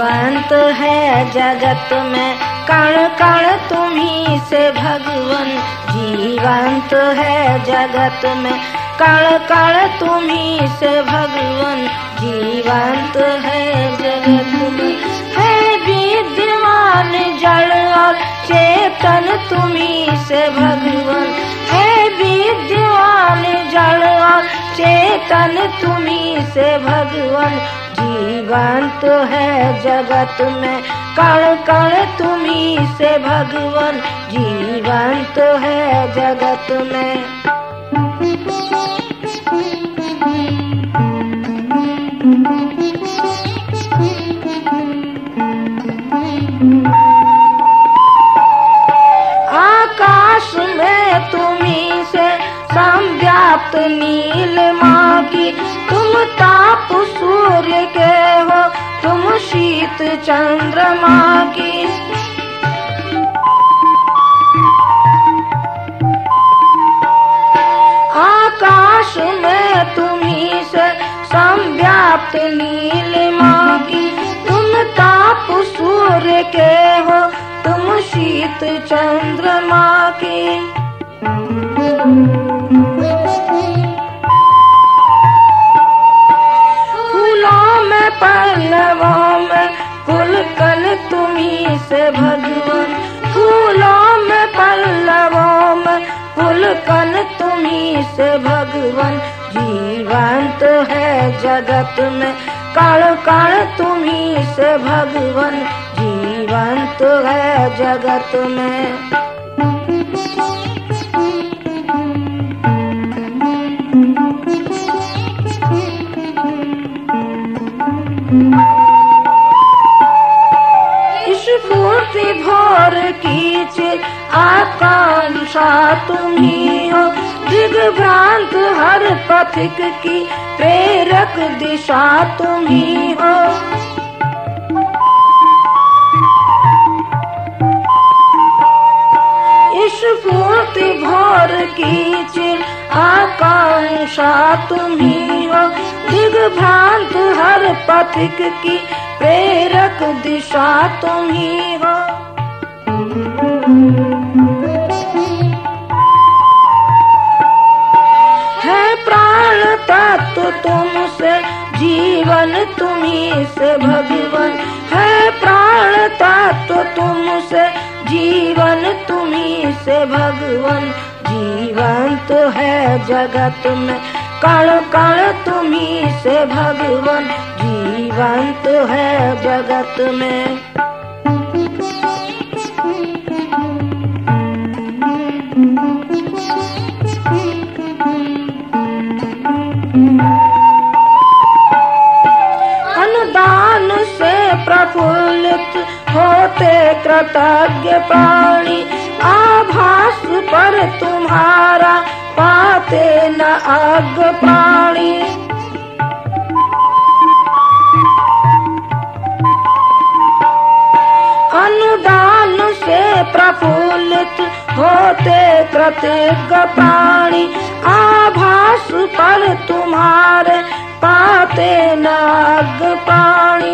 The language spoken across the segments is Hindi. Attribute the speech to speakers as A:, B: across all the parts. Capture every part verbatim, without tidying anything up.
A: जीवंत है जगत में कण कण तुम्ही से भगवन। जीवंत है जगत में कण कण तुम्ही से भगवन। जीवंत है जगत में है विद्यमान जड़ और चेतन तुम्ही से भगवन। है विद्यमान जड़ और चेतन तुम्ही से भगवन। जीवंत है जगत में कण कण तुम्ही से भगवन। जीवंत है जगत में। आकाश में तुम्ही से संव्याप्त नीलिमा की। तुम ताप सूर्य के हो तुम शीत चंद्रमा की। आकाश में तुम्ही से संव्याप्त नीलिमा की। तुम ताप सूर्य के हो तुम शीत चंद्रमा की। फूलों में पल्लवों में पुलकन तुम्ही से भगवन। फूलों में पल्लवों में पुलकन तुम्ही से भगवन। जीवंत है जगत में कण कण तुम्ही से भगवन। जीवंत है जगत में। स्फूर्ति भोर कीच आकांक्षा तुम्ही हो। दिग्भ्रांत हर पथिक की प्रेरक दिशा तुम्ही हो। स्फूर्ति भोर कीच आकांक्षा तुम्ही हो। दिग्भ्रांत हर पथिक की प्रेरक दिशा तुम्ही हो। है प्राण तत्व तुमसे जीवन तुम्ही से भगवन। है प्राण तत्व तुमसे जीवन तुम्ही से भगवन। जीवंत है जगत में कण कण तुम्ही से भगवन। जीवंत है जगत में। अनुदान से प्रफुल्लित होते कृतज्ञ प्राणी। आभास पर तुम्हारा पाते न अज्ञ प्राणी। अनुदान से प्रफुल्लित होते कृतज्ञ प्राणी। आभास पर तुम्हारे पाते न अज्ञ प्राणी।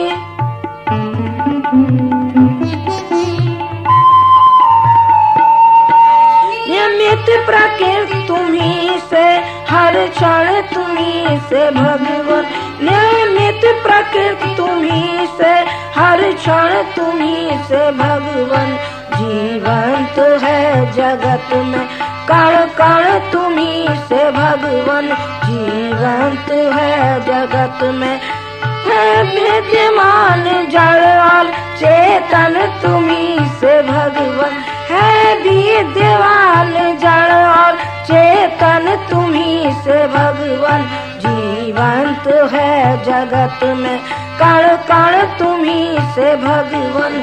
A: नियमित प्रकृति तुम्ही से हर क्षण तुम्ही से भगवन। नियमित प्रकृति तुम्ही से हर क्षण तुम्ही से भगवन। जीवंत है जगत में कण कण तुम्ही से भगवन। जीवंत है जगत में है विद्यमान जड़ और चेतन तुम्ही से भगवन। है विद्यमान जड़ और चेतन तुम्ही से भगवन। जीवंत है जगत में कण कण तुम्ही से भगवन।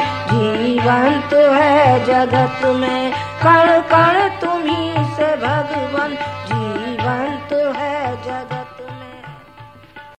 A: जीवंत है जगत में कण कण तुम्ही से भगवन।